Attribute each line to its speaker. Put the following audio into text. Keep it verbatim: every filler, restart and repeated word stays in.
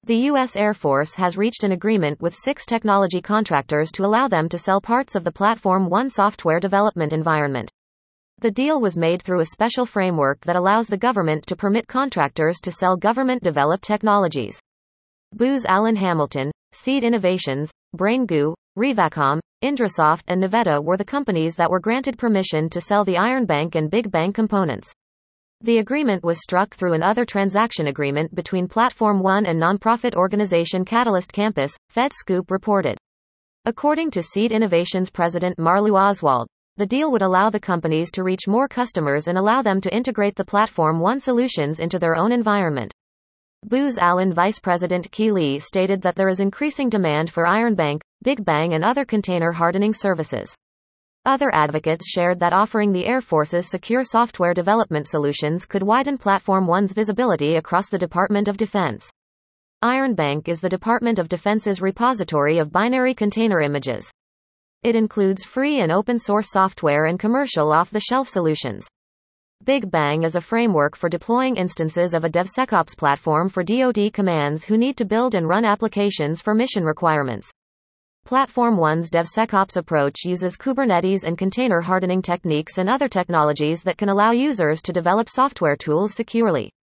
Speaker 1: The U S Air Force has reached an agreement with six technology contractors to allow them to sell parts of the Platform One software development environment. The deal was made through a special framework that allows the government to permit contractors to sell government-developed technologies. Booz Allen Hamilton, Seed Innovations, BrainGoo, Revacom, Indrasoft and Navetta were the companies that were granted permission to sell the Iron Bank and Big Bang components. The agreement was struck through an other transaction agreement between Platform One and nonprofit organization Catalyst Campus, FedScoop reported. According to Seed Innovations president Marlou Oswald, the deal would allow the companies to reach more customers and allow them to integrate the Platform One solutions into their own environment. Booz Allen Vice President Key Lee stated that there is increasing demand for Iron Bank, Big Bang and other container hardening services. Other advocates shared that offering the Air Force's secure software development solutions could widen Platform One's visibility across the Department of Defense. Iron Bank is the Department of Defense's repository of binary container images. It includes free and open-source software and commercial off-the-shelf solutions. Big Bang is a framework for deploying instances of a DevSecOps platform for D O D commands who need to build and run applications for mission requirements. Platform One's DevSecOps approach uses Kubernetes and container hardening techniques and other technologies that can allow users to develop software tools securely.